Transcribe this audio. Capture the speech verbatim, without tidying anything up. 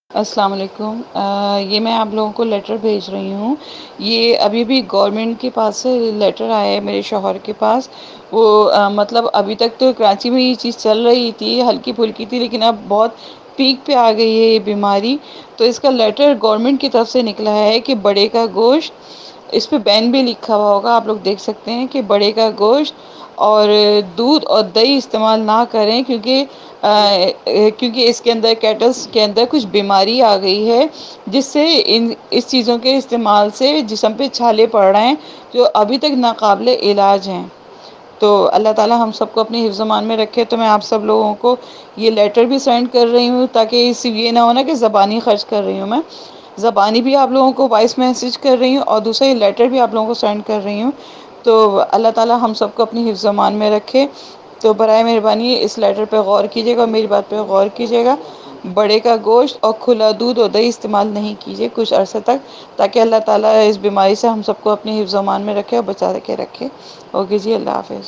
السلام علیکم، آ، یہ میں آپ لوگوں کو لیٹر بھیج رہی ہوں۔ یہ ابھی بھی گورنمنٹ کے پاس سے لیٹر آیا ہے میرے شوہر کے پاس۔ وہ آ، مطلب ابھی تک تو کراچی میں یہ چیز چل رہی تھی، ہلکی پھلکی تھی، لیکن اب بہت پیک پہ آ گئی ہے یہ بیماری۔ تو اس کا لیٹر گورنمنٹ کی طرف سے نکلا ہے کہ بڑے کا گوشت، اس پہ بین بھی لکھا ہوا ہوگا، آپ لوگ دیکھ سکتے ہیں کہ بڑے کا گوشت اور دودھ اور دہی استعمال نہ کریں، کیونکہ کیونکہ اس کے اندر کیٹلس کے اندر کچھ بیماری آ گئی ہے، جس سے ان اس چیزوں کے استعمال سے جسم پہ چھالے پڑ رہے ہیں جو ابھی تک ناقابل علاج ہیں۔ تو اللہ تعالی ہم سب کو اپنی حفظ و امان میں رکھے۔ تو میں آپ سب لوگوں کو یہ لیٹر بھی سینڈ کر رہی ہوں، تاکہ اس یہ نہ ہونا کہ زبانی خرچ کر رہی ہوں میں، زبانی بھی آپ لوگوں کو وائس میسیج کر رہی ہوں، اور دوسرا یہ لیٹر بھی آپ لوگوں کو سینڈ کر رہی ہوں۔ تو اللہ تعالی ہم سب کو اپنی حفظ و امان میں رکھے۔ تو برائے مہربانی اس لیٹر پہ غور کیجیے گا، اور میری بات پہ غور کیجیے گا۔ بڑے کا گوشت اور کھلا دودھ اور دہی استعمال نہیں کیجیے کچھ عرصے تک، تاکہ اللہ تعالی اس بیماری سے ہم سب کو اپنی حفظ و امان میں رکھے اور بچا کے رکھے۔ اوکے جی، اللہ حافظ۔